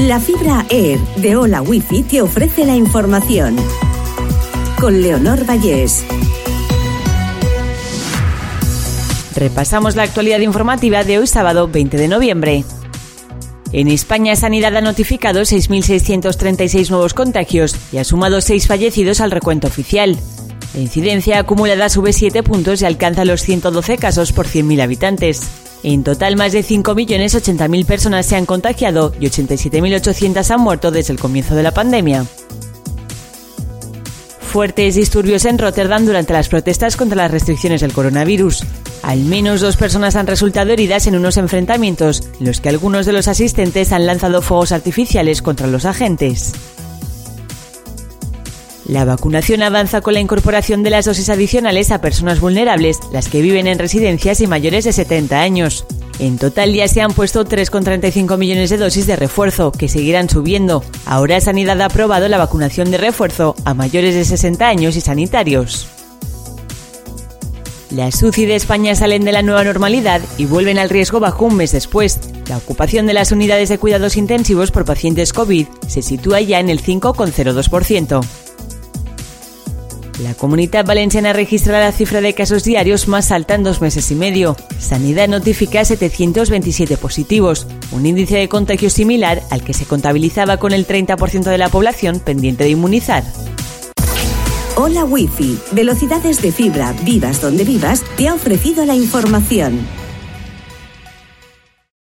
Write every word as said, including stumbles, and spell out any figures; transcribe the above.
La fibra Air de Hola Wifi te ofrece la información. Con Leonor Vallés. Repasamos la actualidad informativa de hoy sábado veinte de noviembre. En España, Sanidad ha notificado seis mil seiscientos treinta y seis nuevos contagios y ha sumado seis fallecidos al recuento oficial. La incidencia acumulada sube siete puntos y alcanza los ciento doce casos por cien mil habitantes. En total, más de cinco millones ochenta mil personas se han contagiado y ochenta y siete mil ochocientas han muerto desde el comienzo de la pandemia. Fuertes disturbios en Rotterdam durante las protestas contra las restricciones del coronavirus. Al menos dos personas han resultado heridas en unos enfrentamientos, en los que algunos de los asistentes han lanzado fuegos artificiales contra los agentes. La vacunación avanza con la incorporación de las dosis adicionales a personas vulnerables, las que viven en residencias y mayores de setenta años. En total ya se han puesto tres coma treinta y cinco millones de dosis de refuerzo, que seguirán subiendo. Ahora Sanidad ha aprobado la vacunación de refuerzo a mayores de sesenta años y sanitarios. Las U C I de España salen de la nueva normalidad y vuelven al riesgo bajo un mes después. La ocupación de las unidades de cuidados intensivos por pacientes COVID se sitúa ya en el cinco coma cero dos por ciento. La Comunitat Valenciana registra la cifra de casos diarios más alta en dos meses y medio. Sanidad notifica setecientos veintisiete positivos, un índice de contagio similar al que se contabilizaba con el treinta por ciento de la población pendiente de inmunizar. Hola Wifi, velocidades de fibra, vivas donde vivas, te ha ofrecido la información.